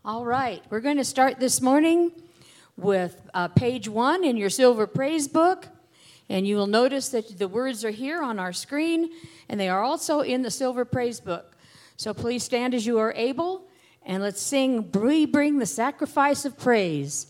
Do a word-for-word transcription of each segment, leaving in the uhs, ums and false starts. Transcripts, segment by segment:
All right, we're going to start this morning with uh, page one in your Silver Praise Book. And you will notice that the words are here on our screen, and they are also in the Silver Praise Book. So please stand as you are able, and let's sing, "We Bring the Sacrifice of Praise."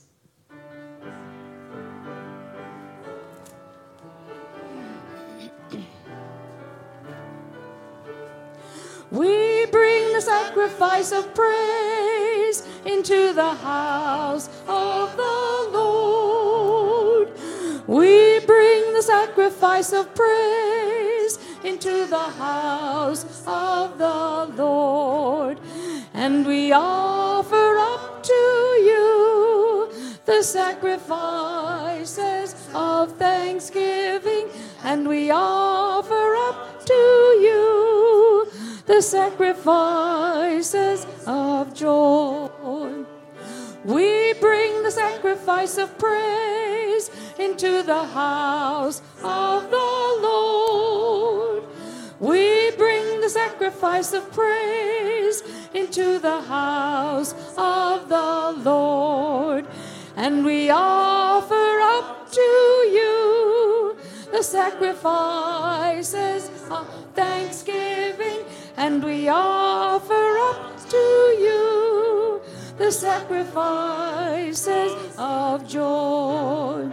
We bring the sacrifice of praise into the house of the Lord. We bring the sacrifice of praise into the house of the Lord. And we offer up to you the sacrifices of thanksgiving. And we offer up to you the sacrifices of joy. We bring the sacrifice of praise into the house of the Lord. We bring the sacrifice of praise into the house of the Lord. And we offer up to you the sacrifices of thanksgiving. And we offer up to you the sacrifices of joy.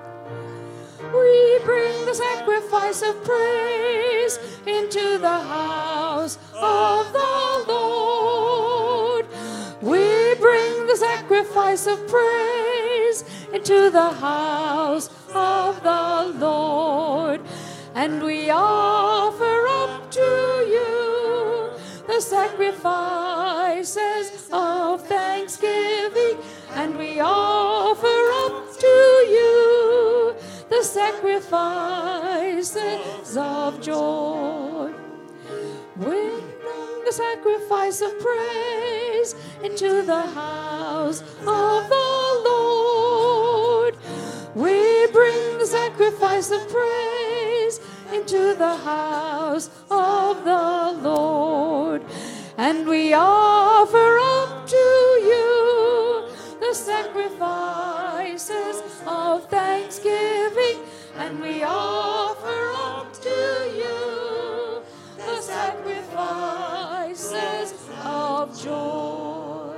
We bring the sacrifice of praise into the house of the Lord. We bring the sacrifice of praise into the house of the Lord. And we offer up to you the sacrifices of thanksgiving, and we offer up to you the sacrifices of joy. We bring the sacrifice of praise into the house of the Lord. We bring the sacrifice of praise into the house of the Lord. And we offer up to you the sacrifices of thanksgiving. And we offer up to you the sacrifices of joy.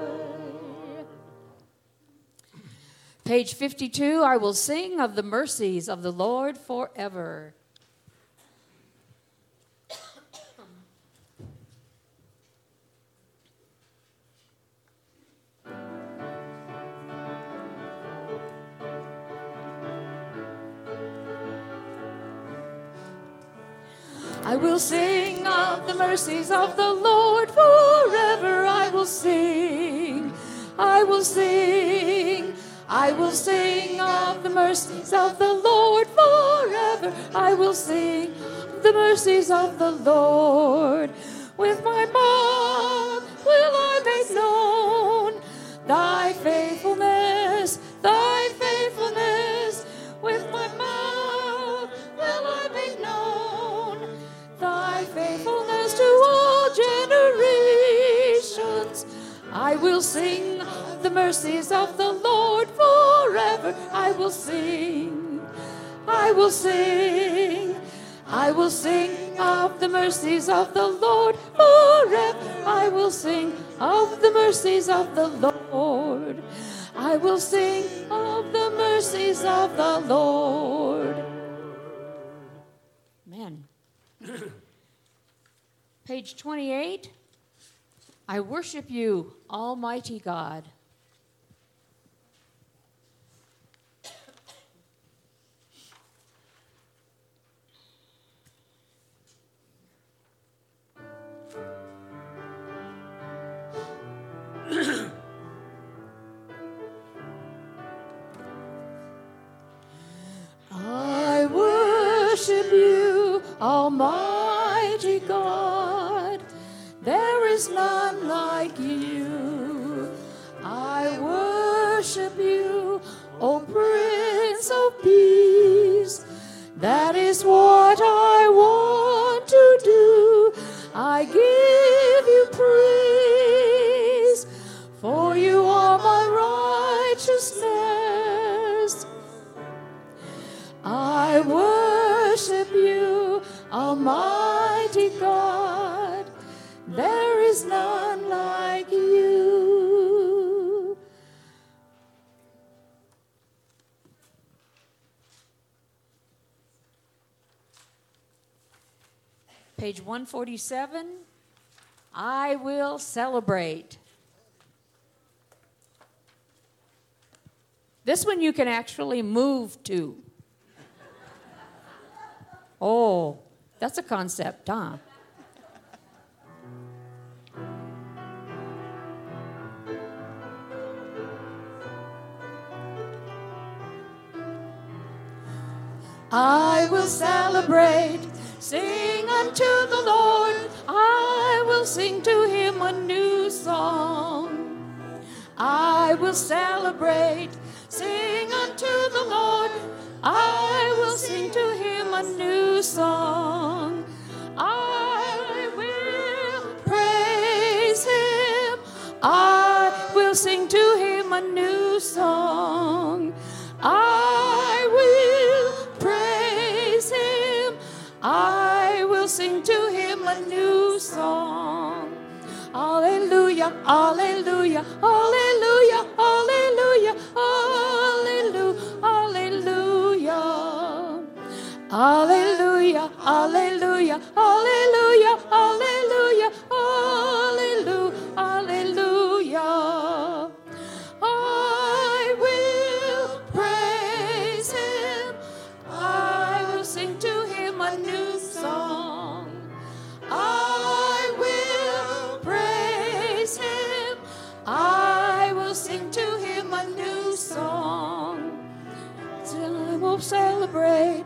Page fifty-two, I will sing of the mercies of the Lord forever. I will sing of the mercies of the Lord forever. I will sing, I will sing, I will sing of the mercies of the Lord forever. I will sing the mercies of the Lord. With my mouth will I make known thy faithfulness, thy faithfulness. With my mouth will I make known thy faithfulness to all generations. I will sing the mercies of the Lord forever. I will sing, I will sing, I will sing of the mercies of the Lord forever. I will sing of the mercies of the Lord. I will sing of the mercies of the Lord. Amen. Page twenty-eight, I worship you, Almighty God. I worship you, Almighty God. There is none like you. I worship you, O Prince of Peace. That is what I want to do. I give you praise, for you Almighty God, there is none like you. Page one forty-seven, I will celebrate. This one you can actually move to. Oh, that's a concept, huh? I will celebrate, sing unto the Lord. I will sing to him a new song. I will celebrate, sing unto the Lord. I will sing to him a new song. I will praise him. I will sing to him a new song. I will praise him. I will sing to him a new song. Hallelujah, hallelujah, hallelujah, hallelujah, hallelujah, hallelujah. Hallelujah, hallelujah, hallelujah, hallelujah, hallelujah, hallelujah. I will praise him. I will sing to him a new song. I will praise him. I will sing to him a new song. I will celebrate.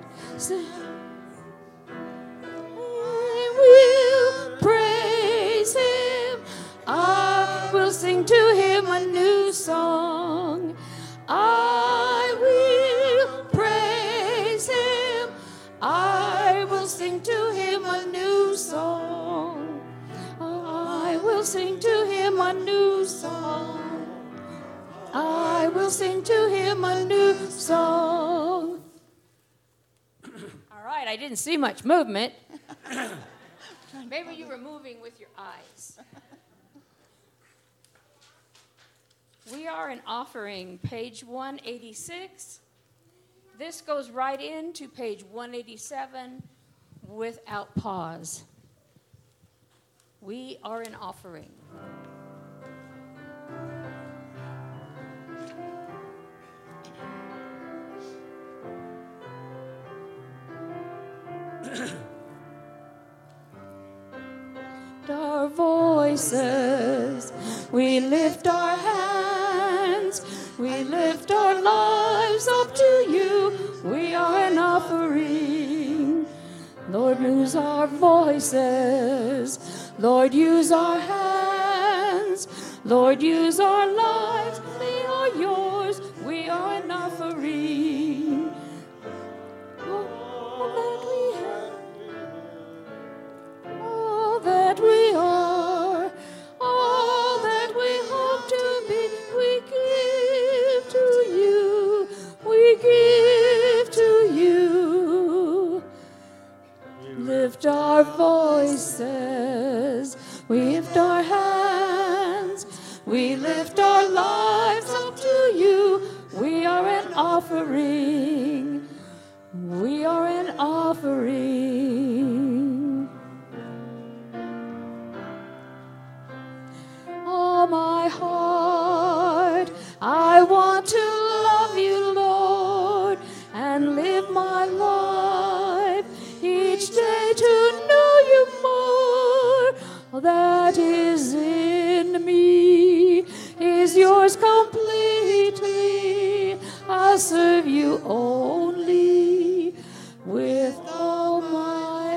I will praise him. I will sing to him a new song. I will praise him. I will sing to him a new song. I will sing to him a new song. I will sing to him a new song. All right, I didn't see much movement. Maybe you were moving with your eyes. We are in offering, page one eighty-six. This goes right into page one eighty-seven without pause. We are in offering. Our voices, we lift our hands, we lift our lives up to you. We are an offering. Lord, use our voices. Lord, use our hands. Lord, use our lives. They are yours. We are an offering. All that we are, all that we hope to be, we give to you, we give to you. Lift our voices, we lift our hands, we lift our lives up to you. We are an offering, we are an offering. Oh, my heart, I want to love you, Lord, and live my life each day to know you more. That is in me is yours completely. I serve you only with all my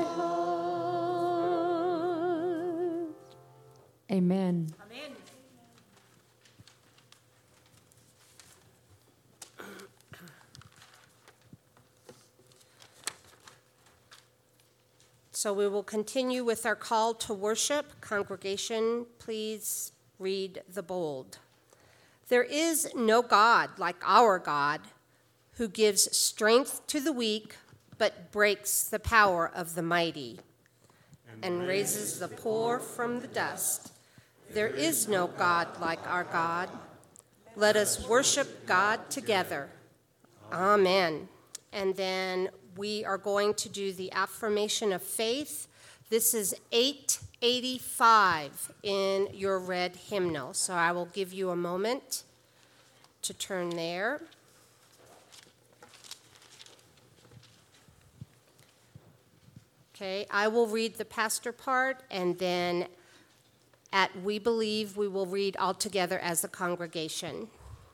heart. Amen. Amen. So we will continue with our call to worship. Congregation, please read the bold. There is no God like our God, who gives strength to the weak, but breaks the power of the mighty and raises the poor from the dust. There is no God like our God. Let us worship God together. Amen. And then we are going to do the affirmation of faith. This is eight eighty-five in your red hymnal. So I will give you a moment to turn there. Okay, I will read the pastor part, and then at We Believe, we will read all together as a congregation.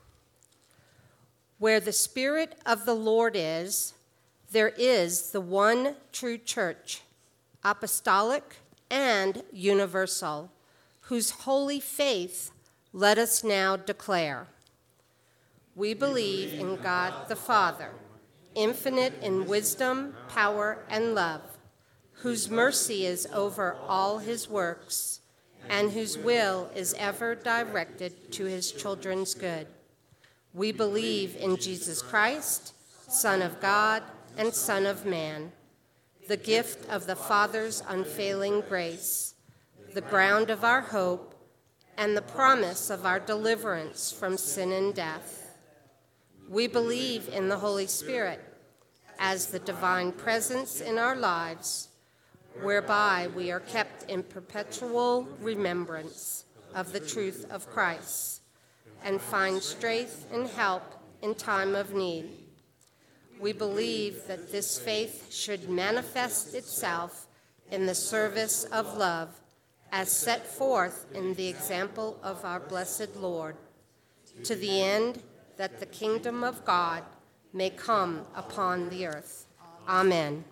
Where the Spirit of the Lord is, there is the one true church, apostolic and universal, whose holy faith let us now declare. We believe in God the Father, infinite in wisdom, power, and love, whose mercy is over all his works, and whose will is ever directed to his children's good. We believe in Jesus Christ, Son of God and Son of Man, the gift of the Father's unfailing grace, the ground of our hope, and the promise of our deliverance from sin and death. We believe in the Holy Spirit as the divine presence in our lives, whereby we are kept in perpetual remembrance of the truth of Christ and find strength and help in time of need. We believe that this faith should manifest itself in the service of love as set forth in the example of our blessed Lord, to the end that the kingdom of God may come upon the earth. Amen.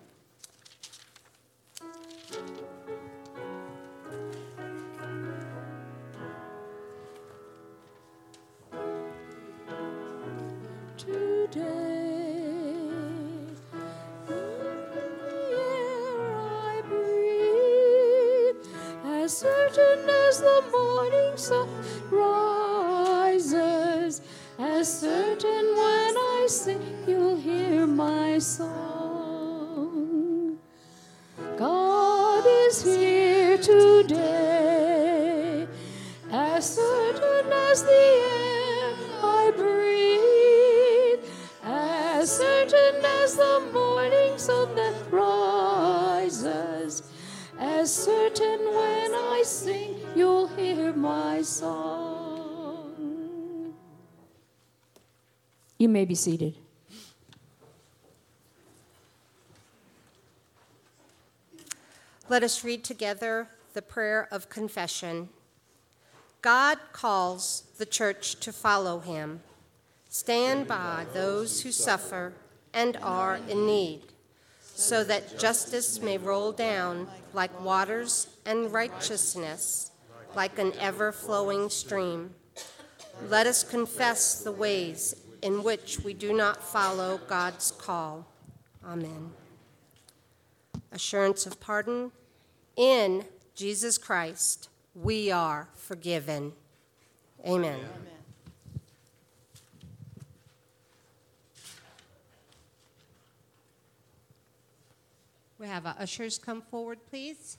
As certain as the morning sun rises, as certain when I sing, you'll hear my song. God is here today, as certain as the air I breathe, as certain as the morning sun that rises, as certain when I sing, you'll hear my song. You may be seated. Let us read together the prayer of confession. God calls the church to follow him. Stand by those who suffer and are in need, so that justice may roll down like waters and righteousness like an ever-flowing stream. Let us confess the ways in which we do not follow God's call. Amen. Assurance of pardon. In Jesus Christ, we are forgiven. Amen. Amen. We have uh, ushers come forward, please.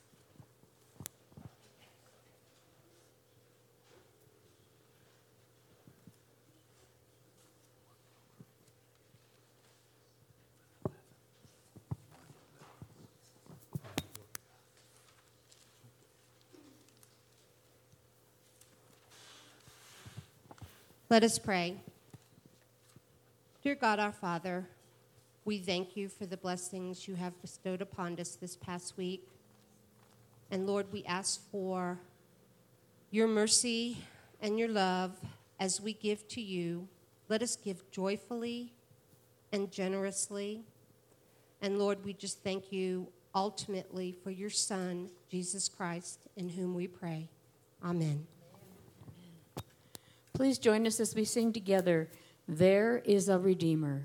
Let us pray. Dear God, our Father, we thank you for the blessings you have bestowed upon us this past week. And Lord, we ask for your mercy and your love as we give to you. Let us give joyfully and generously. And Lord, we just thank you ultimately for your Son, Jesus Christ, in whom we pray. Amen. Please join us as we sing together, There is a Redeemer.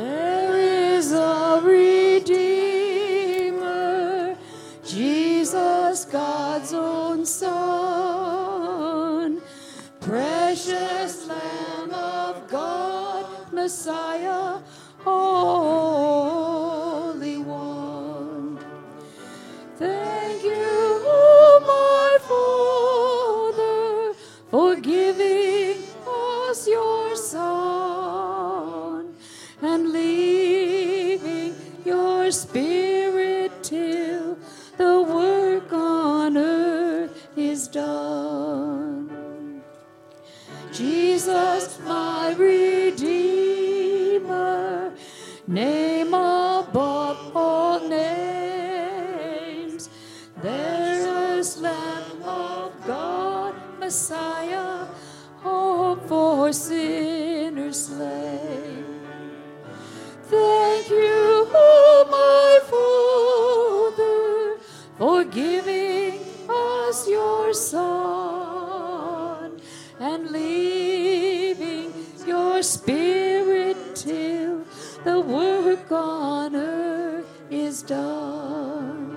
There is a Redeemer, Jesus. your spirit till the work on earth is done. Jesus, my Redeemer, name above all names, there's Lamb of God, Messiah, hope for sinners slain. Thank you, oh my Father, for giving us your Son and leaving your Spirit till the work on earth is done.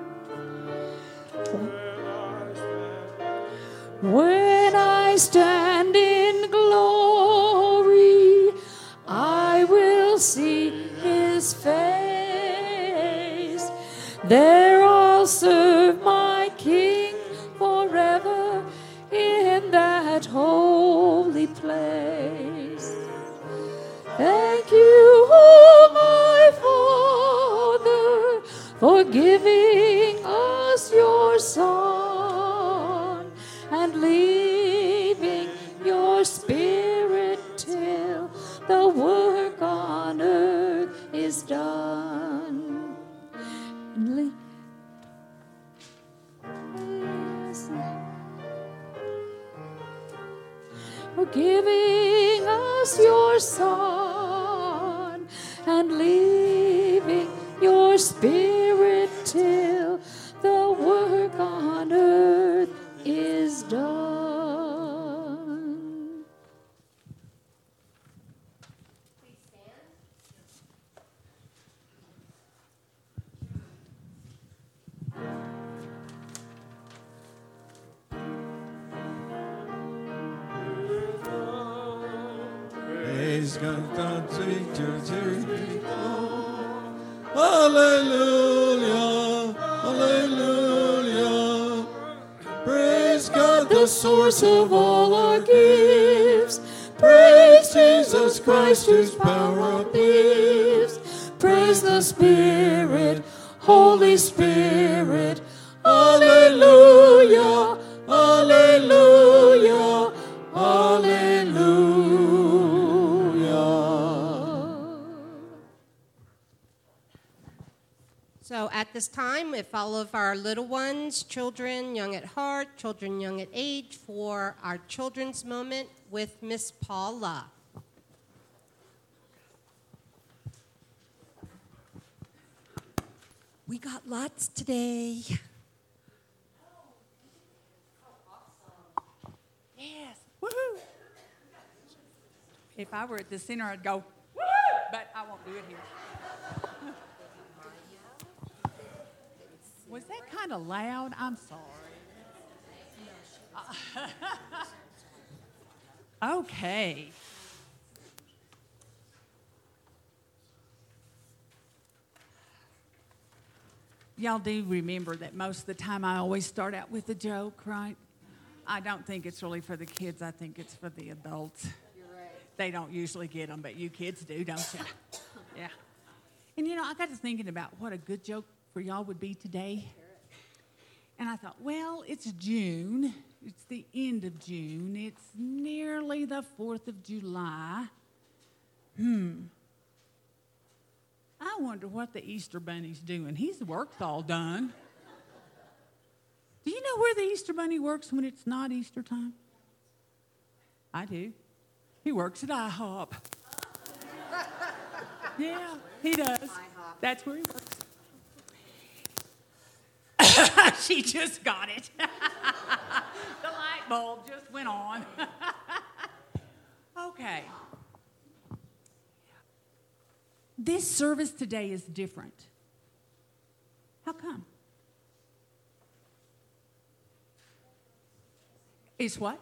When I stand in glory, I will see his face. There I'll serve my King forever in that holy place. Thank you, oh my Father, for giving us your Son and leaving your Spirit till the work on earth is done. And le- for giving us your Son and leaving your Spirit till the work on earth is done. Please stand. Praise God, God, sweet church, hallelujah, hallelujah. Praise God, the source of all our gifts. Praise Jesus Christ, whose power uplifts. Praise the Spirit, Holy Spirit. Hallelujah, hallelujah, hallelujah. So at this time, if all of our little ones, children young at heart, children young at age, for our children's moment with Miss Paula. We got lots today. Yes. Woohoo! If I were at the center, I'd go, woo! But I won't do it here. Was that kind of loud? I'm sorry. Okay. Y'all do remember that most of the time I always start out with a joke, right? I don't think it's really for the kids. I think it's for the adults. You're right. They don't usually get them, but you kids do, don't you? Yeah. And, you know, I got to thinking about what a good joke for y'all would be today. And I thought, well, it's June. It's the end of June. It's nearly the fourth of July. Hmm. I wonder what the Easter Bunny's doing. His work's all done. Do you know where the Easter Bunny works when it's not Easter time? I do. He works at IHOP. Yeah, he does. That's where he works. She just got it. The light bulb just went on. Okay. This service today is different. How come? It's what?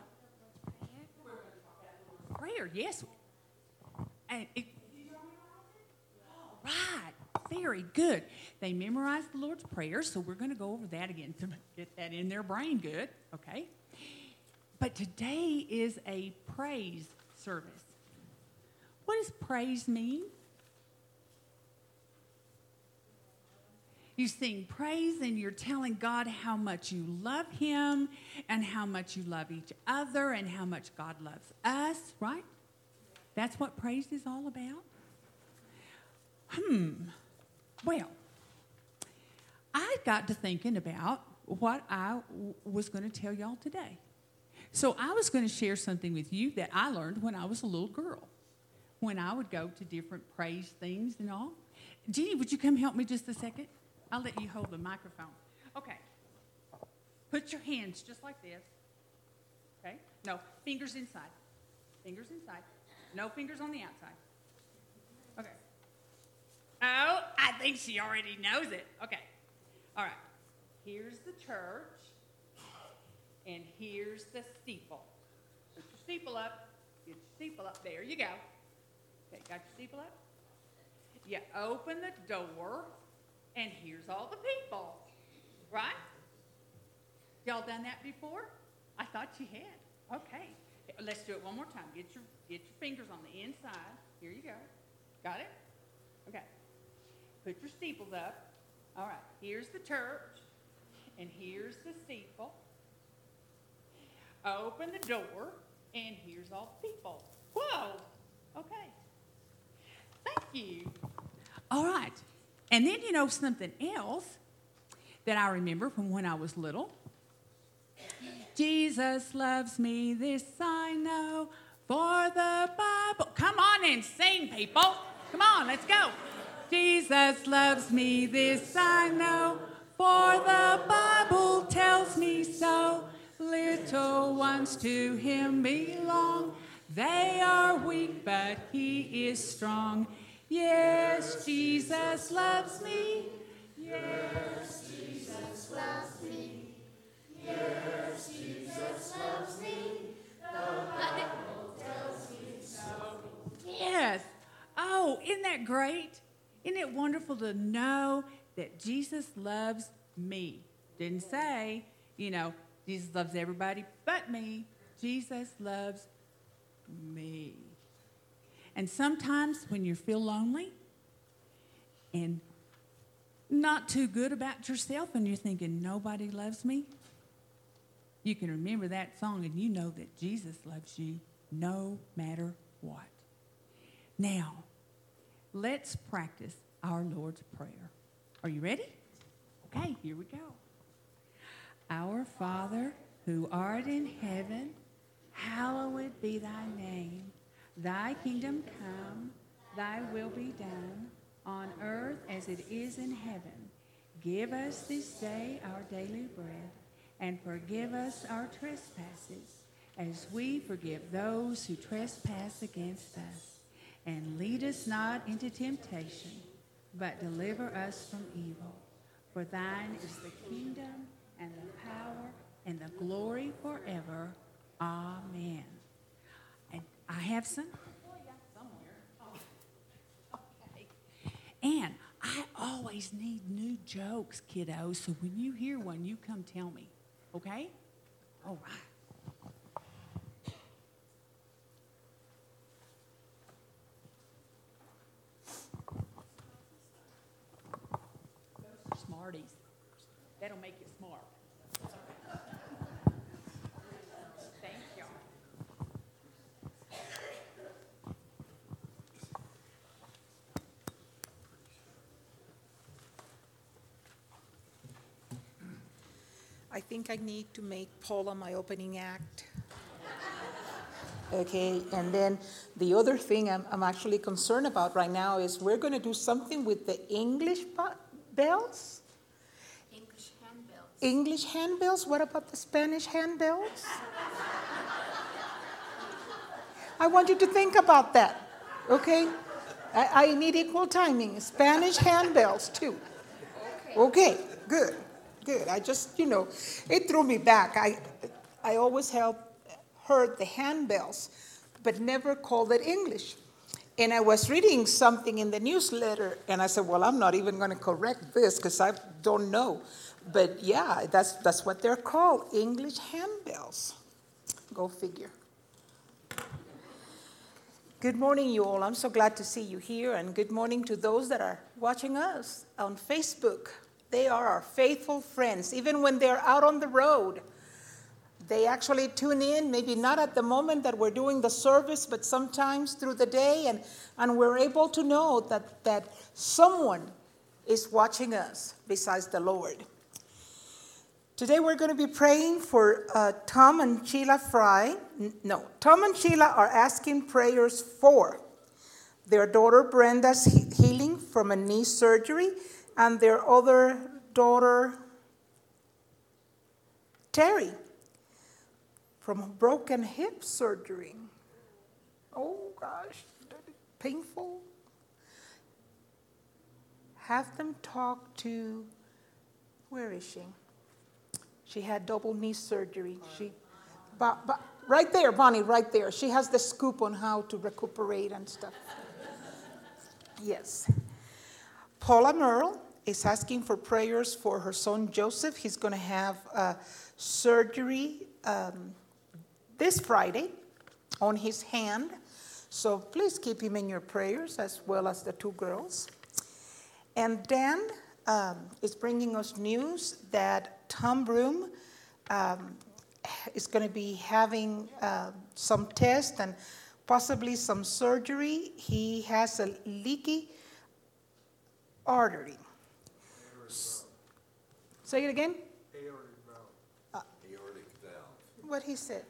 Prayer, yes. And it, right, very good. They memorized the Lord's Prayer, so we're going to go over that again to get that in their brain good, okay? But today is a praise service. What does praise mean? You sing praise and you're telling God how much you love him and how much you love each other and how much God loves us, right? That's what praise is all about? Hmm. Well, I got to thinking about what I w- was going to tell y'all today. So I was going to share something with you that I learned when I was a little girl, when I would go to different praise things and all. Jeannie, would you come help me just a second? I'll let you hold the microphone. Okay. Put your hands just like this. Okay? No, fingers inside. Fingers inside. No fingers on the outside. Okay. Oh, I think she already knows it. Okay. All right. Here's the church, and here's the steeple. Put your steeple up. Get your steeple up. There you go. Okay, got your steeple up? You open the door, and here's all the people. Right? Y'all done that before? I thought you had. Okay. Let's do it one more time. Get your, get your fingers on the inside. Here you go. Got it? Okay. Put your steeples up. All right. Here's the church, and here's the steeple. Open the door, and here's all the people. Whoa. Okay. Thank you. All right. And then, you know, something else that I remember from when I was little. Jesus loves me, this I know, for the Bible. Come on and sing, people. Come on, let's go. Jesus loves me, this I know, for the Bible tells me so. Little ones to him belong. They are weak, but he is strong. Yes, Jesus loves me. Yes, Jesus loves me. Yes, Jesus loves me. The Bible tells me so. Yes. Oh, isn't that great? Isn't it wonderful to know that Jesus loves me? Didn't say, you know, Jesus loves everybody but me. Jesus loves me. And sometimes when you feel lonely and not too good about yourself and you're thinking, nobody loves me, you can remember that song and you know that Jesus loves you no matter what. Now, let's practice our Lord's Prayer. Are you ready? Okay, here we go. Our Father, who art in heaven, hallowed be thy name. Thy kingdom come, thy will be done, on earth as it is in heaven. Give us this day our daily bread, and forgive us our trespasses, as we forgive those who trespass against us. And lead us not into temptation, but deliver us from evil. For thine is the kingdom, and the power, and the glory forever. Amen. And I have some for you somewhere. Oh, okay. And I always need new jokes, kiddos. So when you hear one, you come tell me. Okay? All right. Those are Smarties. That'll make you smart. Thank you. I think I need to make Paula my opening act. Okay, and then the other thing I'm, I'm actually concerned about right now is we're going to do something with the English bu- bells. English handbells. English handbells? What about the Spanish handbells? I want you to think about that, okay? I, I need equal timing. Spanish handbells, too. Okay. Okay, good, good. I just, you know, it threw me back. I, I always held, heard the handbells, but never called it English. And I was reading something in the newsletter, and I said, well, I'm not even going to correct this because I don't know. But yeah, that's that's what they're called, English handbells. Go figure. Good morning, you all. I'm so glad to see you here, and good morning to those that are watching us on Facebook They are our faithful friends. Even when they're out on the road, they actually tune in, maybe not at the moment that we're doing the service, but sometimes through the day, and, and we're able to know that, that someone is watching us besides the Lord. Today we're going to be praying for uh, Tom and Sheila Fry. No, Tom and Sheila are asking prayers for their daughter Brenda's he- healing from a knee surgery, and their other daughter Terry from a broken hip surgery. Oh gosh, painful. Have them talk to, where is she? She had double knee surgery. She, but, but right there, Bonnie, right there. She has the scoop on how to recuperate and stuff. Yes. Paula Merle is asking for prayers for her son Joseph. He's going to have uh, surgery um, this Friday on his hand. So please keep him in your prayers, as well as the two girls. And Dan um, is bringing us news that Tom Broom um, is going to be having uh, some tests and possibly some surgery. He has a leaky artery. S- Say it again? Aortic valve. Uh, Aortic valve. What he said.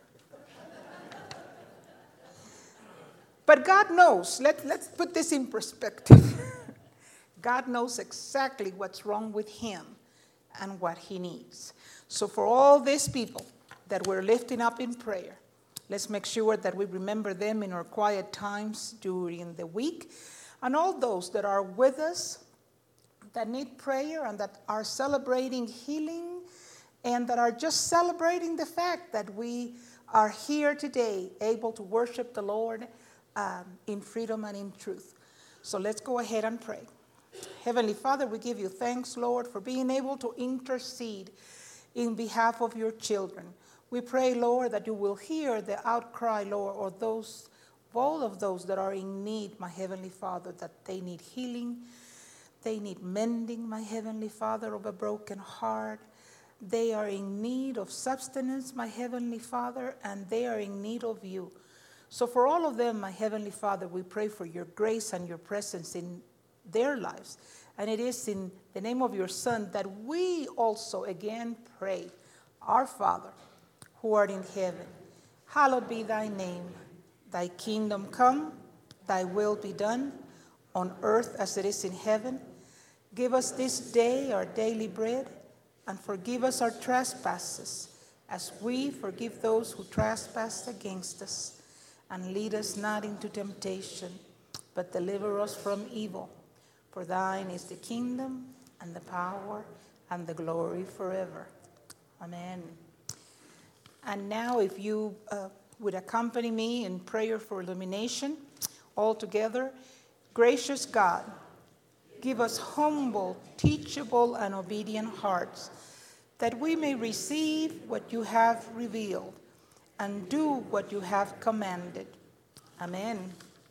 But God knows. Let, let's put this in perspective. God knows exactly what's wrong with him and what he needs. So for all these people that we're lifting up in prayer, let's make sure that we remember them in our quiet times during the week. And all those that are with us that need prayer and that are celebrating healing and that are just celebrating the fact that we are here today able to worship the Lord um, in freedom and in truth. So let's go ahead and pray. Heavenly Father, we give you thanks, Lord, for being able to intercede in behalf of your children. We pray, Lord, that you will hear the outcry, Lord, or those, all of those that are in need, my Heavenly Father, that they need healing, they need mending, my Heavenly Father, of a broken heart. They are in need of sustenance, my Heavenly Father, and they are in need of you. So for all of them, my Heavenly Father, we pray for your grace and your presence in their lives. And it is in the name of your Son that we also again pray. Our Father, who art in heaven, hallowed be thy name. Thy kingdom come, thy will be done, on earth as it is in heaven. Give us this day our daily bread, and forgive us our trespasses, as we forgive those who trespass against us. And lead us not into temptation, but deliver us from evil. For thine is the kingdom, and the power, and the glory forever. Amen. And now if you uh, would accompany me in prayer for illumination, all together. Gracious God, give us humble, teachable, and obedient hearts, that we may receive what you have revealed and do what you have commanded. Amen.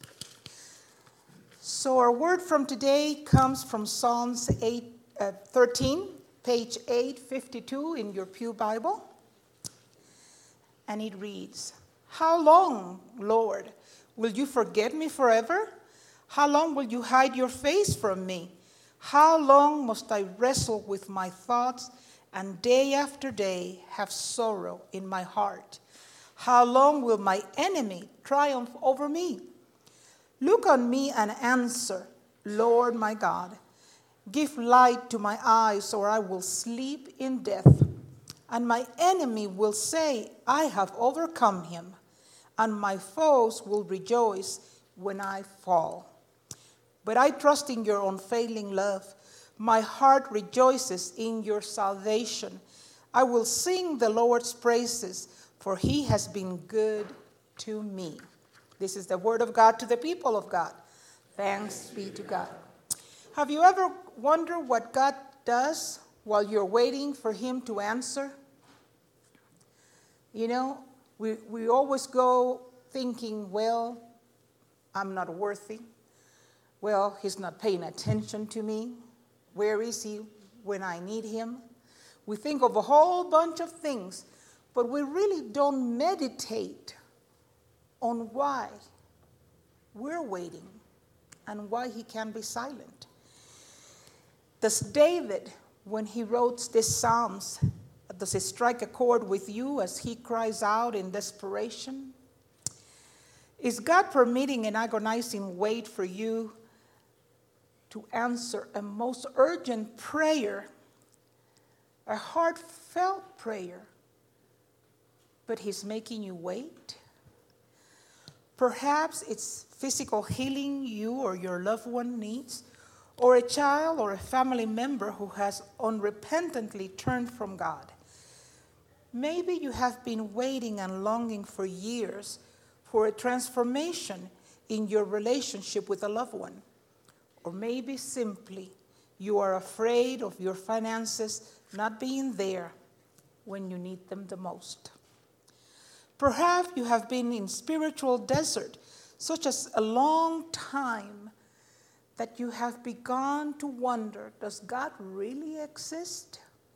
So our word from today comes from Psalms eight, uh, thirteen, page eight fifty-two in your Pew Bible. And it reads, "How long, Lord, will you forget me forever? How long will you hide your face from me? How long must I wrestle with my thoughts and day after day have sorrow in my heart? How long will my enemy triumph over me? Look on me and answer, Lord my God. Give light to my eyes, or I will sleep in death. And my enemy will say, I have overcome him, and my foes will rejoice when I fall. But I trust in your unfailing love. My heart rejoices in your salvation. I will sing the Lord's praises, for he has been good to me." This is the word of God to the people of God. Thanks be to God. Have you ever wondered what God does while you're waiting for him to answer? You know, we, we always go thinking, well, I'm not worthy. Well, he's not paying attention to me. Where is he? when I need him. We think of a whole bunch of things, but we really don't meditate on why we're waiting and why he can be silent. Does David, when he wrote these Psalms, does it strike a chord with you as he cries out in desperation? Is God permitting an agonizing wait for you to answer a most urgent prayer, a heartfelt prayer, but he's making you wait? Perhaps it's physical healing you or your loved one needs, or a child or a family member who has unrepentantly turned from God. Maybe you have been waiting and longing for years for a transformation in your relationship with a loved one. Or maybe simply you are afraid of your finances not being there when you need them the most. Perhaps you have been in spiritual desert such as a long time that you have begun to wonder, does God really exist?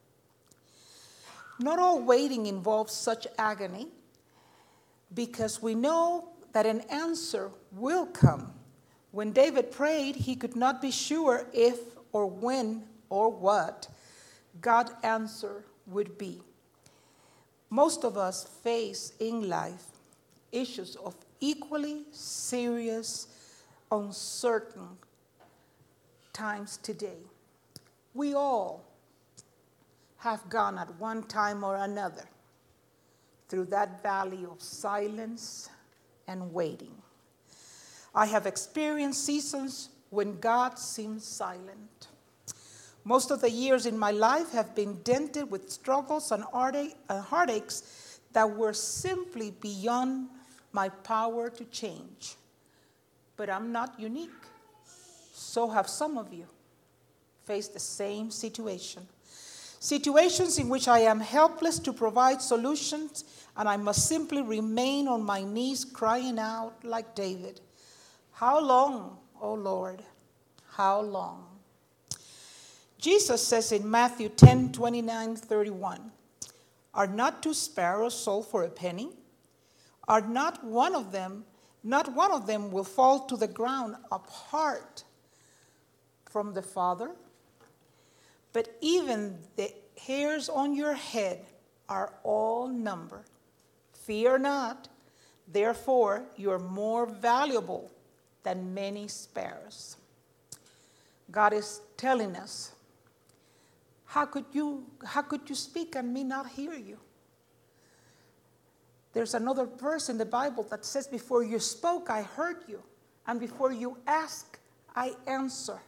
Not all waiting involves such agony, because we know that an answer will come. When David prayed, he could not be sure if or when or what God's answer would be. Most of us face in life issues of equally serious, uncertain times today. We all have gone at one time or another through that valley of silence and waiting. I have experienced seasons when God seemed silent. Most of the years in my life have been dented with struggles and heartaches that were simply beyond my power to change. But I'm not unique. So have some of you faced the same situation. Situations in which I am helpless to provide solutions, and I must simply remain on my knees crying out like David, "How long, O Lord? How long?" Jesus says in Matthew ten, twenty-nine, thirty-one, "Are not two sparrows sold for a penny? Are not one of them, not one of them will fall to the ground apart from the Father? But even the hairs on your head are all numbered. Fear not, therefore you are more valuable than many sparrows." God is telling us, how could you, how could you speak and me not hear you? There's another verse in the Bible that says, "Before you spoke, I heard you, and before you asked, I answer."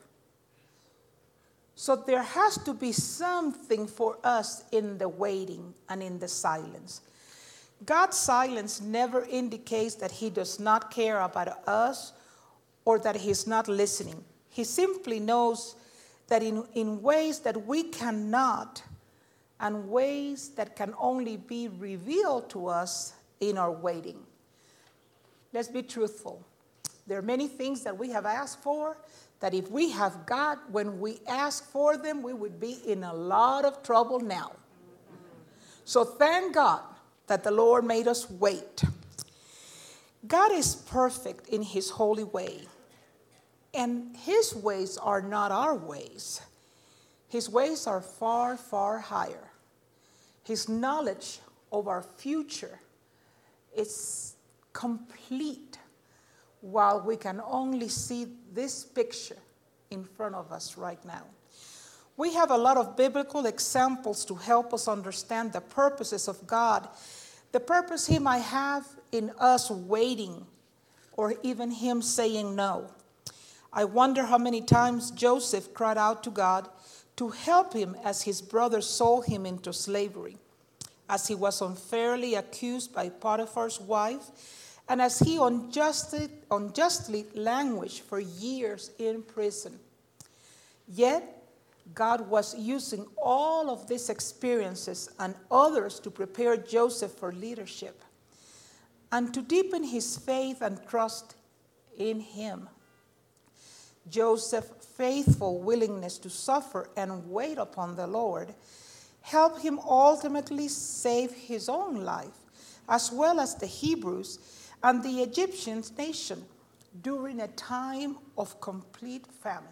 So there has to be something for us in the waiting and in the silence. God's silence never indicates that he does not care about us or that he's not listening. He simply knows that in, in ways that we cannot, and ways that can only be revealed to us in our waiting. Let's be truthful. There are many things that we have asked for that if we have God, when we ask for them, we would be in a lot of trouble now. So thank God that the Lord made us wait. God is perfect in his holy way, and his ways are not our ways. His ways are far, far higher. His knowledge of our future is complete, while we can only see this picture in front of us right now. We have a lot of biblical examples to help us understand the purposes of God, the purpose he might have in us waiting, or even him saying no. I wonder how many times Joseph cried out to God to help him as his brothers sold him into slavery, as he was unfairly accused by Potiphar's wife, and as he unjustly, unjustly languished for years in prison. Yet, God was using all of these experiences and others to prepare Joseph for leadership and to deepen his faith and trust in him. Joseph's faithful willingness to suffer and wait upon the Lord helped him ultimately save his own life, as well as the Hebrews and the Egyptian nation during a time of complete famine.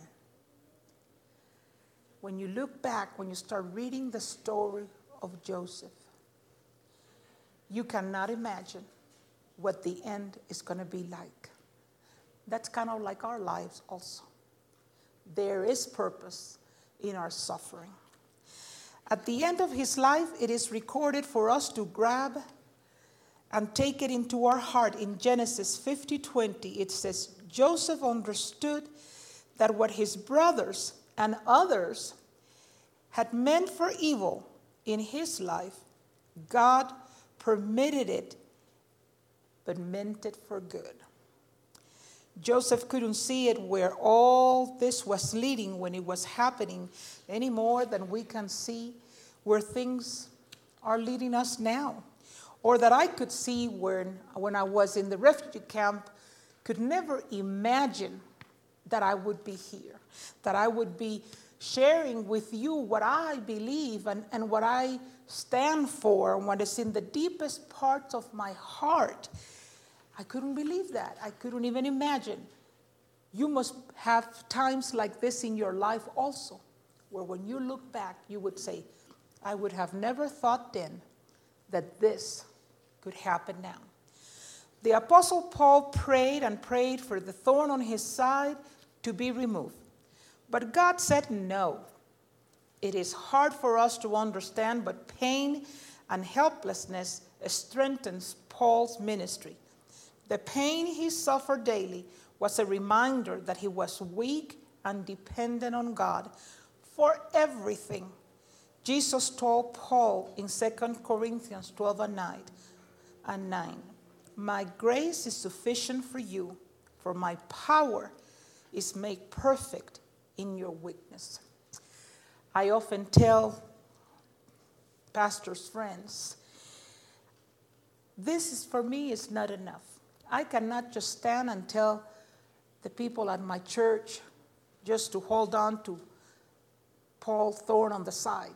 When you look back, when you start reading the story of Joseph, you cannot imagine what the end is going to be like. That's kind of like our lives also. There is purpose in our suffering. At the end of his life, it is recorded for us to grab and take it into our heart. In Genesis fifty twenty, it says, Joseph understood that what his brothers and others had meant for evil in his life, God permitted it, but meant it for good. Joseph couldn't see it where all this was leading when it was happening any more than we can see where things are leading us now. Or that I could see when, when I was in the refugee camp, could never imagine that I would be here, that I would be sharing with you what I believe and, and what I stand for and what is in the deepest parts of my heart. I couldn't believe that. I couldn't even imagine. You must have times like this in your life also, where when you look back, you would say, I would have never thought then that this could happen now. The Apostle Paul prayed and prayed for the thorn on his side to be removed. But God said no. It is hard for us to understand, but pain and helplessness strengthens Paul's ministry. The pain he suffered daily was a reminder that he was weak and dependent on God for everything. Jesus told Paul in Second Corinthians twelve and nine, my grace is sufficient for you, for my power is made perfect in your weakness. I often tell pastors' friends, this is for me is not enough. I cannot just stand and tell the people at my church just to hold on to Paul's thorn on the side.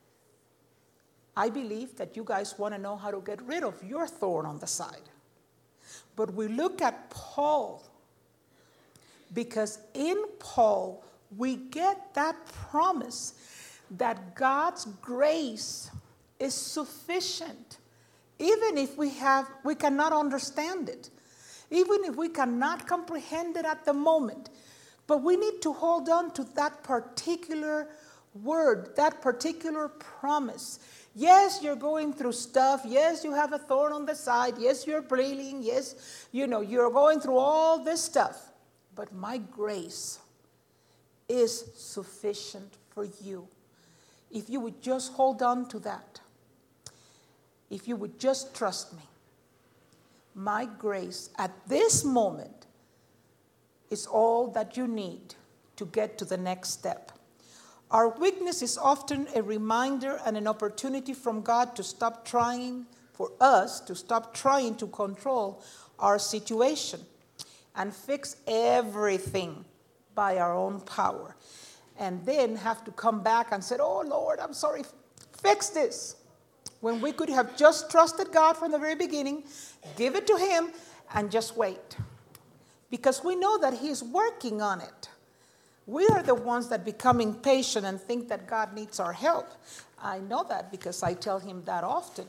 I believe that you guys want to know how to get rid of your thorn on the side. But we look at Paul because in Paul we get that promise that God's grace is sufficient, even if we have we cannot understand it. Even if we cannot comprehend it at the moment, but we need to hold on to that particular word, that particular promise. Yes, you're going through stuff. Yes, you have a thorn on the side. Yes, you're bleeding. Yes, you know, you're going through all this stuff. But my grace is sufficient for you. If you would just hold on to that. If you would just trust me. My grace at this moment is all that you need to get to the next step. Our weakness is often a reminder and an opportunity from God to stop trying, for us to stop trying to control our situation and fix everything by our own power. And then have to come back and say, oh Lord, I'm sorry, fix this. When we could have just trusted God from the very beginning, give it to him, and just wait. Because we know that he's working on it. We are the ones that become impatient and think that God needs our help. I know that because I tell him that often.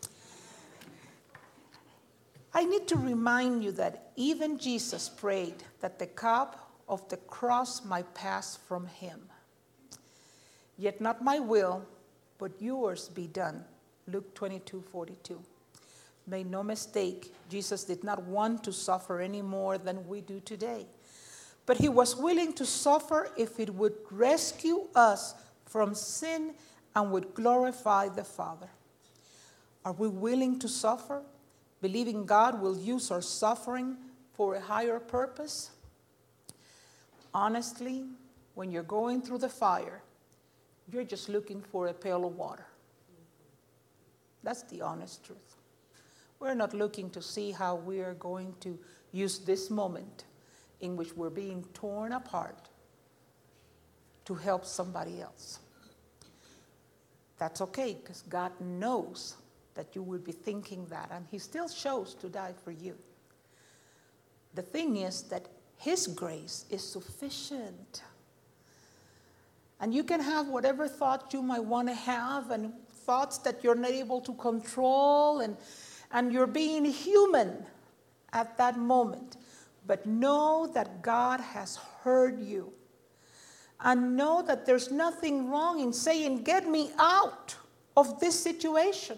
I need to remind you that even Jesus prayed that the cup of the cross might pass from him. Yet not my will, but yours be done. Luke twenty-two forty-two. Make no mistake, Jesus did not want to suffer any more than we do today. But he was willing to suffer if it would rescue us from sin and would glorify the Father. Are we willing to suffer, believing God will use our suffering for a higher purpose? Honestly, when you're going through the fire, you're just looking for a pail of water. That's the honest truth. We're not looking to see how we are going to use this moment in which we're being torn apart to help somebody else. That's okay, because God knows that you will be thinking that, and he still chose to die for you. The thing is that his grace is sufficient. And you can have whatever thoughts you might want to have, and thoughts that you're not able to control, and, and you're being human at that moment. But know that God has heard you. And know that there's nothing wrong in saying, get me out of this situation.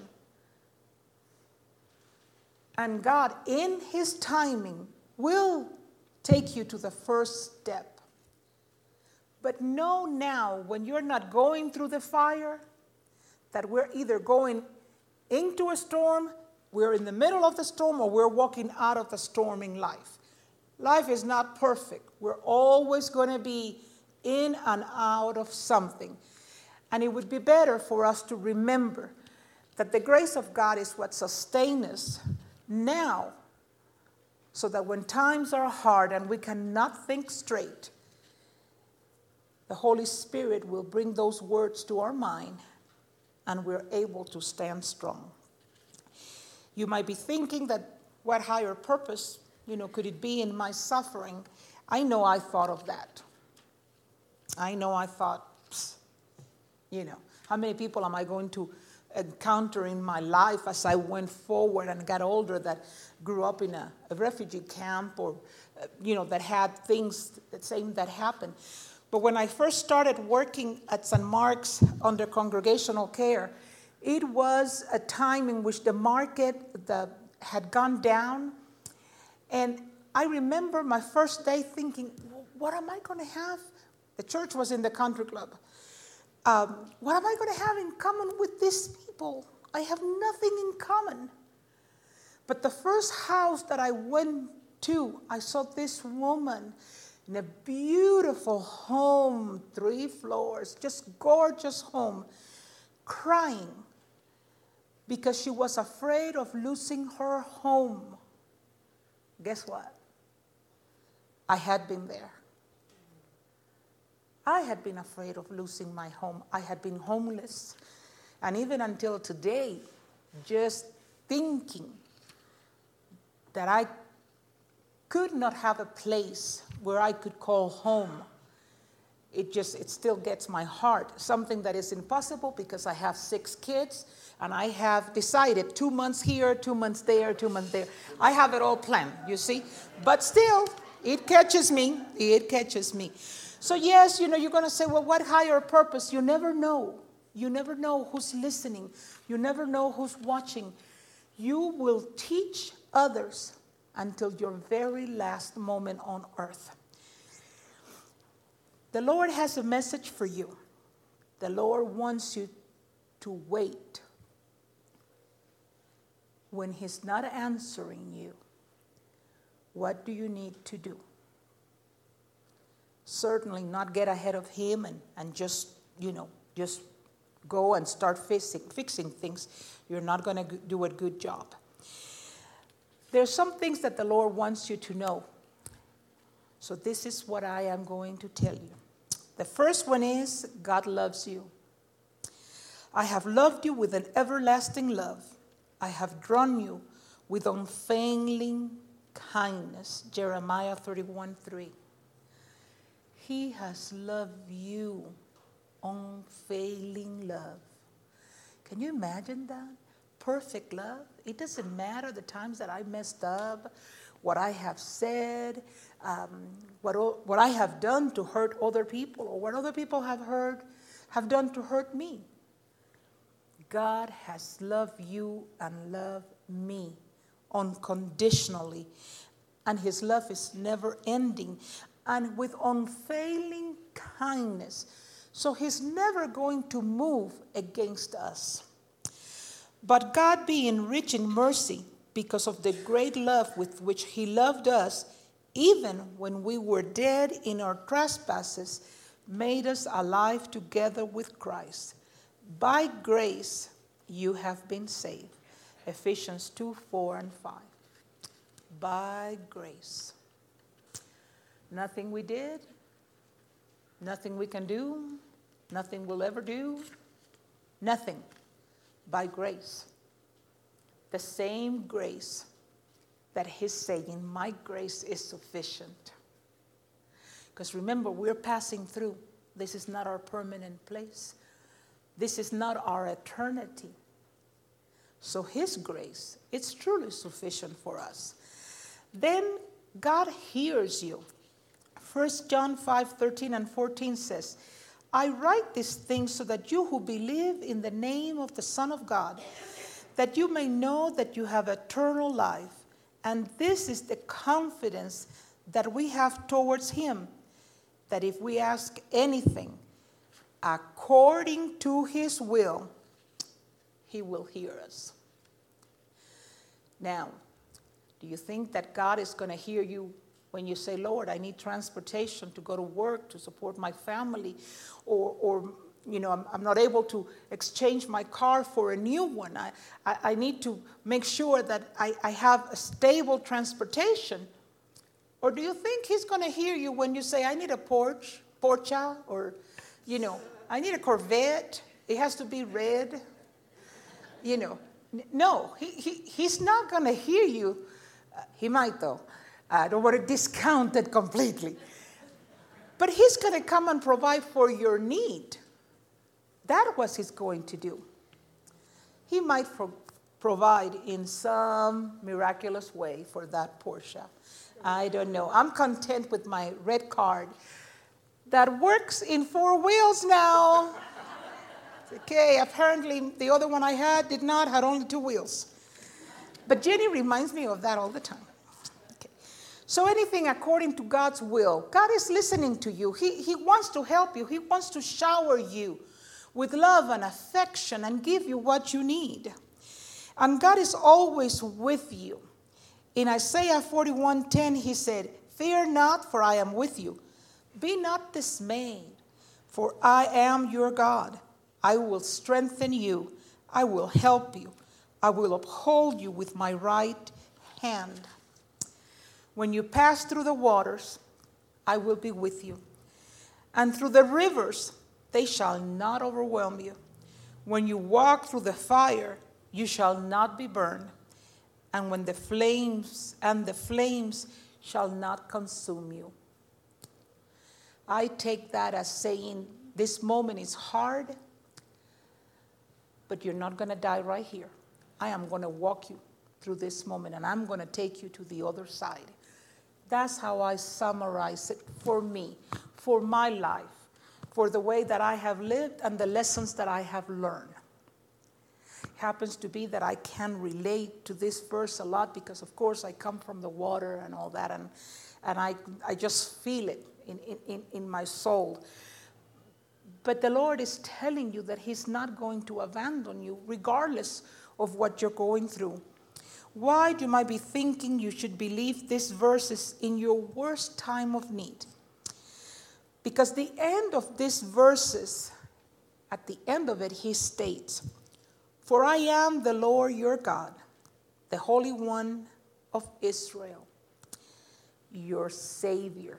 And God, in his timing, will take you to the first step. But know now, when you're not going through the fire, that we're either going into a storm, we're in the middle of the storm, or we're walking out of the storm in life. Life is not perfect. We're always going to be in and out of something. And it would be better for us to remember that the grace of God is what sustains us now, so that when times are hard and we cannot think straight, the Holy Spirit will bring those words to our mind and we're able to stand strong. You might be thinking that what higher purpose, you know, could it be in my suffering? I know I thought of that. I know I thought, you know, how many people am I going to encounter in my life as I went forward and got older that grew up in a, a refugee camp, or, uh, you know, that had things the same that happened. But when I first started working at Saint Mark's under congregational care, it was a time in which the market the, had gone down. And I remember my first day thinking, what am I going to have? The church was in the country club. Um, what am I going to have in common with these people? I have nothing in common. But the first house that I went to, I saw this woman in a beautiful home, three floors, just gorgeous home, crying because she was afraid of losing her home. Guess what? I had been there. I had been afraid of losing my home. I had been homeless. And even until today, just thinking that I could not have a place where I could call home, it just, it still gets my heart. Something that is impossible because I have six kids and I have decided two months here, two months there, two months there. I have it all planned, you see. But still, it catches me. It catches me. So yes, you know, you're going to say, well, what higher purpose? You never know. You never know who's listening. You never know who's watching. You will teach others until your very last moment on earth. The Lord has a message for you. The Lord wants you to wait. When he's not answering you, what do you need to do? Certainly not get ahead of him and, and just, you know, just go and start fixing, fixing things. You're not going to do a good job. There's some things that the Lord wants you to know. So this is what I am going to tell you. The first one is, God loves you. I have loved you with an everlasting love. I have drawn you with unfailing kindness. Jeremiah thirty-one three. He has loved you, unfailing love. Can you imagine that? Perfect love. It doesn't matter the times that I messed up, what I have said, um, what, what I have done to hurt other people, or what other people have heard, have done to hurt me. God has loved you and loved me unconditionally, and his love is never ending. And with unfailing kindness. So he's never going to move against us. But God, being rich in mercy, because of the great love with which he loved us, even when we were dead in our trespasses, made us alive together with Christ. By grace you have been saved. Ephesians two, four, and five. By grace. Nothing we did, nothing we can do, nothing we'll ever do, nothing. By grace. The same grace that he's saying, my grace is sufficient. Because remember, we're passing through. This is not our permanent place. This is not our eternity. So his grace, it's truly sufficient for us. Then God hears you. First John five, thirteen and fourteen says, I write these things so that you who believe in the name of the Son of God, that you may know that you have eternal life. And this is the confidence that we have towards him, that if we ask anything according to his will, he will hear us. Now, do you think that God is going to hear you when you say, Lord, I need transportation to go to work, to support my family, or, or you know, I'm, I'm not able to exchange my car for a new one. I, I, I need to make sure that I, I have a stable transportation. Or do you think he's going to hear you when you say, I need a Porsche, Porsche, or, you know, I need a Corvette. It has to be red. You know, no, he, he, he's not going to hear you. Uh, he might, though. I don't want to discount it completely. But he's going to come and provide for your need. That's what he's going to do. He might pro- provide in some miraculous way for that Porsche. I don't know. I'm content with my red card that works in four wheels now. Okay, apparently the other one I had did not, had only two wheels. But Jenny reminds me of that all the time. So anything according to God's will, God is listening to you. He, he wants to help you. He wants to shower you with love and affection and give you what you need. And God is always with you. In Isaiah forty-one ten, he said, fear not, for I am with you. Be not dismayed, for I am your God. I will strengthen you. I will help you. I will uphold you with my right hand. When you pass through the waters, I will be with you. And through the rivers, they shall not overwhelm you. When you walk through the fire, you shall not be burned. And when the flames, and the flames shall not consume you. I take that as saying, this moment is hard, but you're not going to die right here. I am going to walk you through this moment, and I'm going to take you to the other side. That's how I summarize it for me, for my life, for the way that I have lived and the lessons that I have learned. It happens to be that I can relate to this verse a lot because, of course, I come from the water and all that, and, and I, I just feel it in, in, in my soul. But the Lord is telling you that he's not going to abandon you regardless of what you're going through. Why you might be thinking you should believe these verses in your worst time of need? Because the end of these verses, at the end of it, he states, for I am the Lord your God, the Holy One of Israel, your Savior.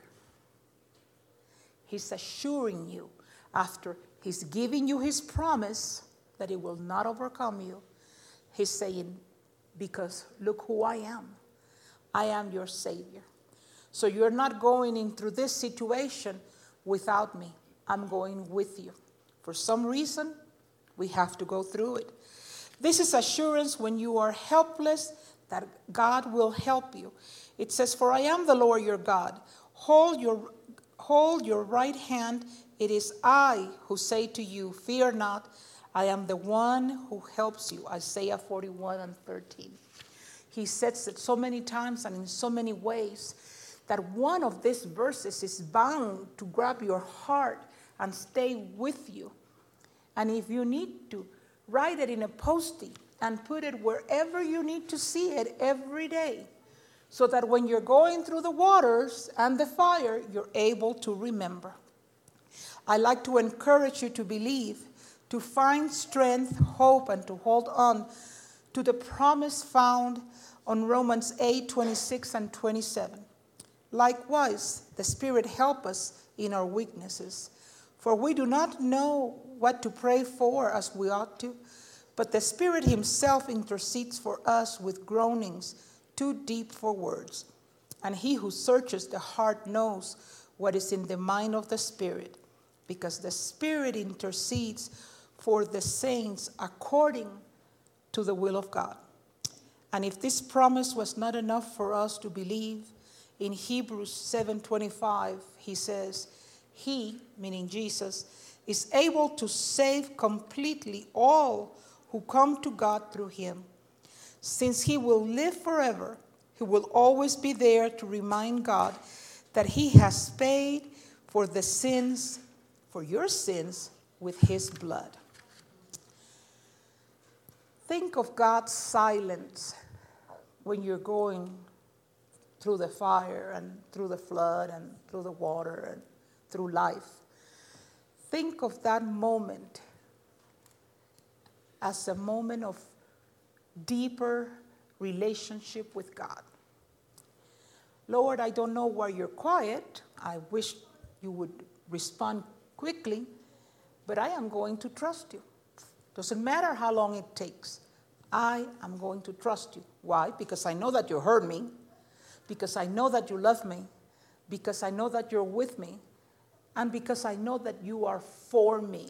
He's assuring you after he's giving you his promise that he will not overcome you. He's saying, because look who I am. I am your Savior. So you're not going in through this situation without me. I'm going with you. For some reason, we have to go through it. This is assurance when you are helpless that God will help you. It says, for I am the Lord your God. Hold your, hold your right hand. It is I who say to you, fear not. I am the one who helps you. Isaiah forty-one and thirteen. He says it so many times and in so many ways that one of these verses is bound to grab your heart and stay with you. And if you need to, write it in a Post-it and put it wherever you need to see it every day, so that when you're going through the waters and the fire, you're able to remember. I like to encourage you to believe, to find strength, hope, and to hold on to the promise found on Romans eight, twenty-six and twenty-seven. Likewise, the Spirit help us in our weaknesses. For we do not know what to pray for as we ought to, but the Spirit himself intercedes for us with groanings too deep for words. And he who searches the heart knows what is in the mind of the Spirit, because the Spirit intercedes for the saints according to the will of God. And if this promise was not enough for us to believe, in Hebrews seven twenty-five, he says, he, meaning Jesus, is able to save completely all who come to God through him. Since he will live forever, he will always be there to remind God that he has paid for the sins, for your sins, with his blood. Think of God's silence when you're going through the fire and through the flood and through the water and through life. Think of that moment as a moment of deeper relationship with God. Lord, I don't know why you're quiet. I wish you would respond quickly, but I am going to trust you. Doesn't matter how long it takes. I am going to trust you. Why? Because I know that you heard me, because I know that you love me, because I know that you're with me, and because I know that you are for me.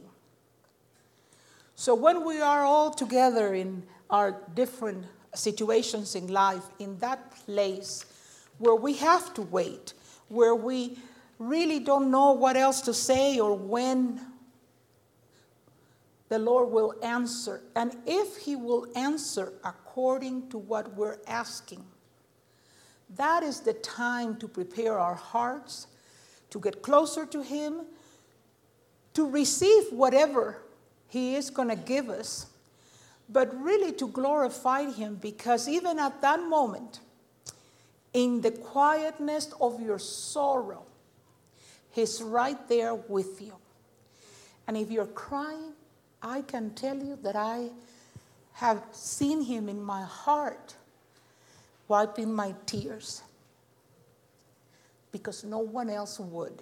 So when we are all together in our different situations in life, in that place where we have to wait, where we really don't know what else to say or when the Lord will answer, and if he will answer according to what we're asking, that is the time to prepare our hearts, to get closer to him, to receive whatever he is going to give us, but really to glorify him, because even at that moment, in the quietness of your sorrow, he's right there with you. And if you're crying, I can tell you that I have seen him in my heart wiping my tears, because no one else would.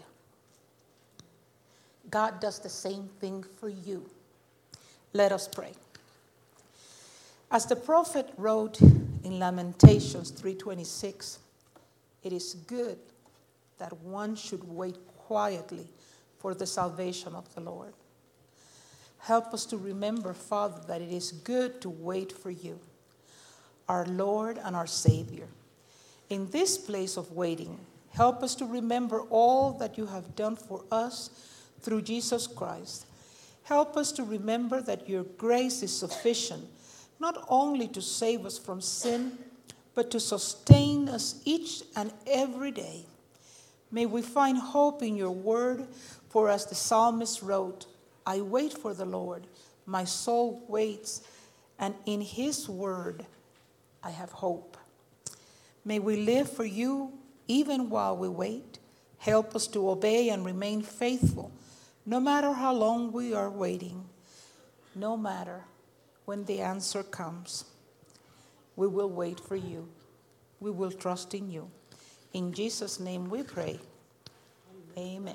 God does the same thing for you. Let us pray. As the prophet wrote in Lamentations three twenty-six, it is good that one should wait quietly for the salvation of the Lord. Help us to remember, Father, that it is good to wait for you, our Lord and our Savior. In this place of waiting, help us to remember all that you have done for us through Jesus Christ. Help us to remember that your grace is sufficient, not only to save us from sin, but to sustain us each and every day. May we find hope in your word, for as the psalmist wrote, I wait for the Lord, my soul waits, and in his word I have hope. May we live for you even while we wait. Help us to obey and remain faithful, no matter how long we are waiting, no matter when the answer comes. We will wait for you. We will trust in you. In Jesus' name we pray. Amen.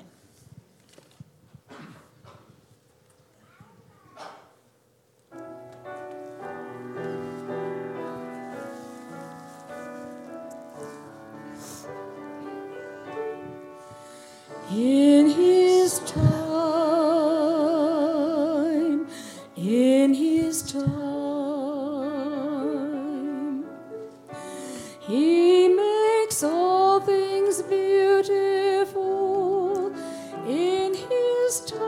In his time, in his time, he makes all things beautiful in his time.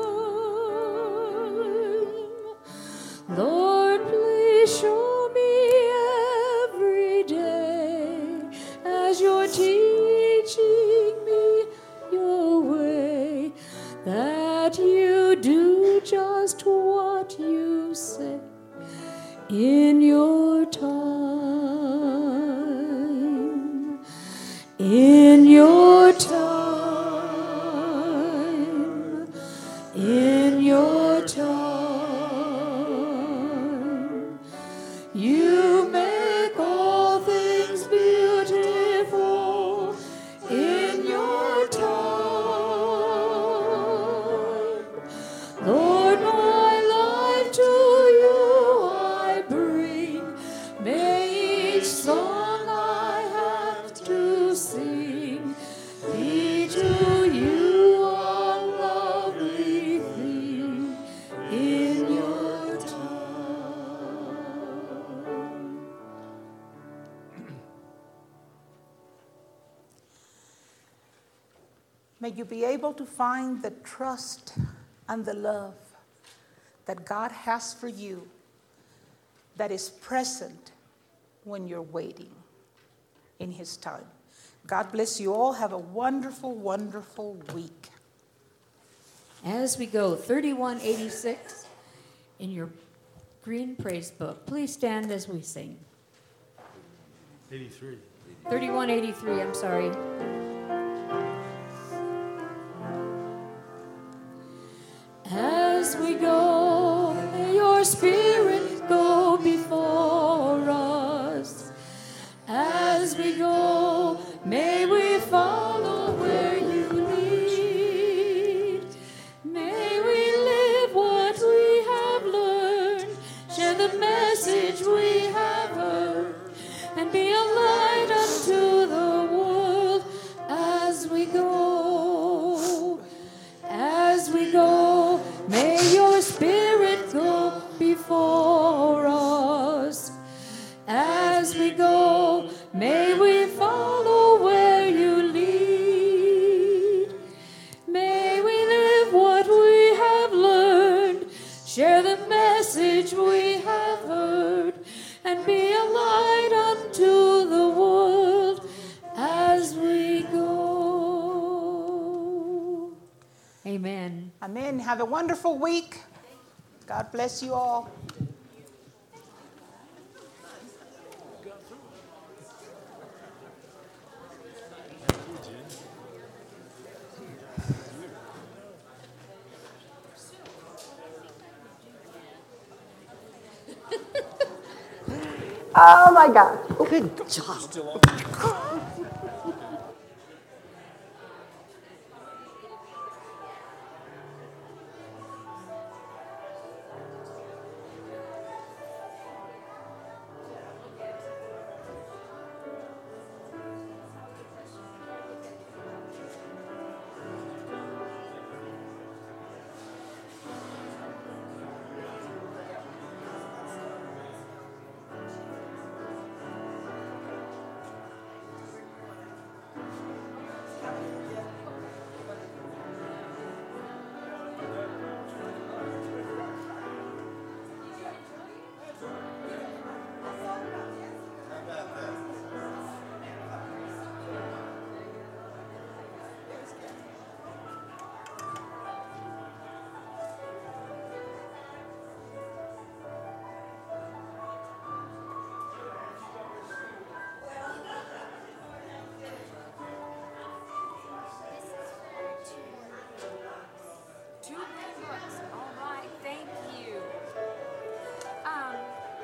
Lord, please show me every day as you're teaching me your way, that you do just what you say in your time, in your time, in your time. You make all things beautiful in May you be able to find the trust and the love that God has for you that is present when you're waiting in His time. God bless you all. Have a wonderful, wonderful week. As we go, thirty-one eighty-six in your green praise book. Please stand as we sing. eighty-three. thirty-one eighty-three, I'm sorry. As we go, may your Spirit go before us. As we go, may we follow where you lead. May we live what we have learned, share the message we have heard, and be a light unto the world as we go. As we go, may your Spirit go before us. As we go, may we follow where you lead. May we live what we have learned, share the message we have heard, and be a light unto the world as we go. Amen. Amen. Have a wonderful week. God bless you all. Oh my God. Good job. Two good books. All right, thank you. Um,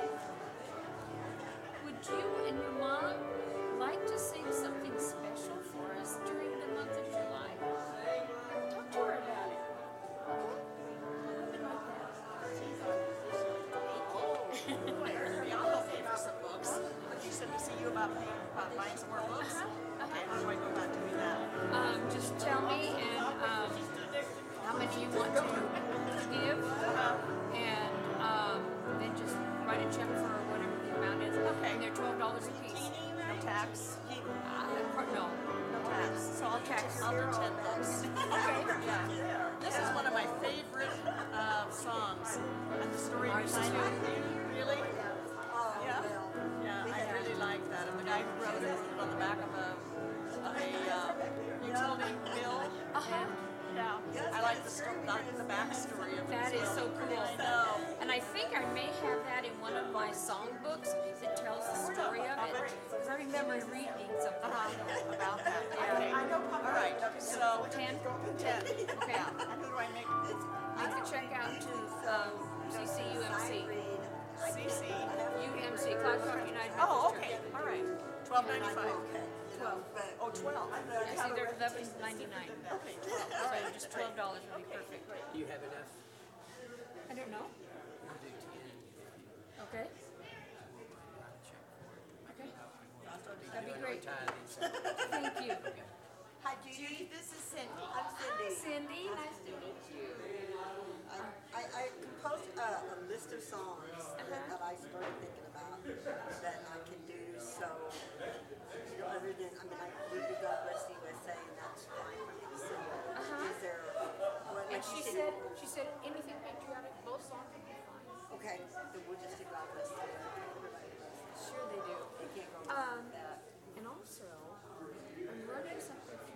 would you and your mom like to sing something special for us during the month of July? Talk to her about it. Something like that. I'll pay for some books. But you said to see you about, about buying some more books? Okay, how do I go about doing that? Um, just tell me and um, how many you want to give, and um, then just write a check for whatever the amount is. Okay. And they're twelve dollars a piece. No tax? Uh, no. No tax. So I'll tax, I'll do ten books. Okay. Yeah. This is one of my favorite uh, songs. And the story Ours behind too. it. Really? Yeah. Yeah, I really like that. And the guy who wrote it wrote it on the back of a, a uh, utility bill. Uh-huh. Yeah, I like the story, not the backstory of it. That is so cool. I know. And I think I may have that in one of my songbooks that tells the story of it. Because I remember reading something Uh-huh. About that. Okay. All right. So ten. ten. Okay. Yeah. And who do I make? Make the check out to um, C C U M C. C C. U M C, Cloud Rock United Methodist Oh, Church. okay. All right. Twelve ninety-five. Twelve. Oh, twelve. I see they're eleven ninety-nine. Okay, twelve. So just twelve dollars would be perfect. Do you have enough? I don't know. Okay. Okay. That'd be great. Thank you. Hi, Judy. This is Cindy. I'm Cindy. Cindy, nice to meet you. I, I, I composed a, a list of songs that, that I started thinking about that I can do. So, other than, I mean, I do God Bless the U S A, and that's fine for me to sing. But she you said, she said anything patriotic, both songs would be fine. Okay, then we'll just do God Bless Today. Everybody loves Sure they do. it. They can't go Um, wrong with that. and also, I'm learning something